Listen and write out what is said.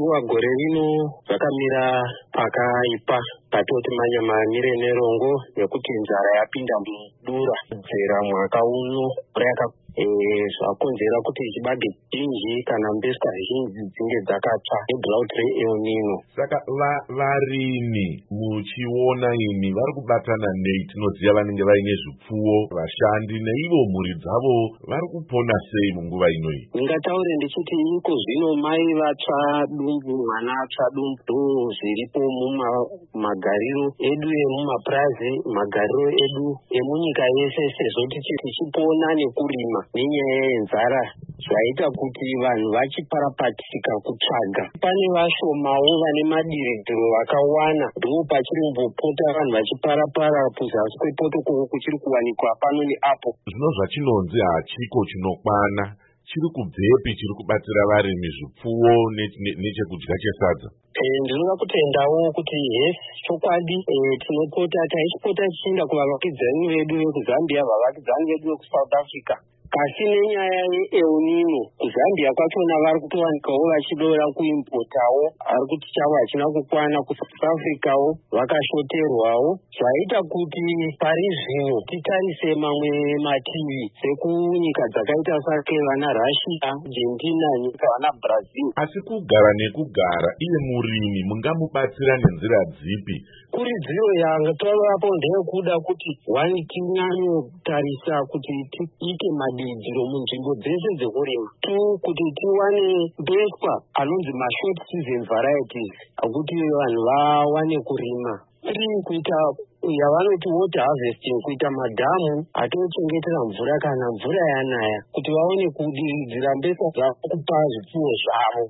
zvipfuwa gore rino zvakamira pakaipa, patoti manyamamire nerongo nekuti nzara yapinda mudura dzera mwaka uno zvakonzera kuti chibage zhinji kana mbesa zhinji dzinge dzakatsva nedrought re-El Nino. Saka varimi muchiona ini vari kubatana nei? Tinoziva vanenge vaine zvipfuwo, vashandi neivo mhuri dzavo vari kupona sei munguva inoyi? Ndingataure ndichiti iko zvino mai vatsva dumbu, mwana atsva dumbu, zviripo mumagariro edu emumapurazi, magariro edu emunyika yese, sezvo tichipona nekurima nenyaya yenzara zvaita kuti vanhu vachiparapatika kutsvaga. Pane vashomawo vane madiridziro vakawana, ndo pachirombopota vanhu vachiparapara kuzasi kwepoto kuchiri kuwanikwa pano neapo. Zvino zvachinonzi hachiko chinokwana chiri kubvepi chiri kubatsira varimi zvipfuwo nechekudya chesadza? Ndinoda kutendawo kuti yes, chokwadi taichipota tichienda kuvavakidzani vedu vekuzambia, vavakidzani vedu vekuSouth Africa. Kasi nenyaya ye-El Nino, kuZambia kwachona vari kutowanikawo vachidora kuimpotawo, ari kuti chavo hachina kukwana, kuSouth Africawo vakashoterwawo, zvaita kuti pari zvino titarise mamwe mativi sekunyika dzakaita sake vana Russia, Argentina, nyika vana Brazil. Asi kugara nekugara, iye murimi mungamubatsira nenzira dzipi? Kuridziro yanga tovapo ndeyekuda kuti tinyanye kuti tiite madiridziro munzvimbo dzese dzekurima, kuti tiwane mbeswa anonzi mashort season varieties, akuti vanhu vawane kurima. Kuita yavanoti water harvesting, kuita madhamu atochengetera mvura kana mvura yanaya, kuti vaone kudiridzira mbesa dzavo kupa zvipfuwo zvavo.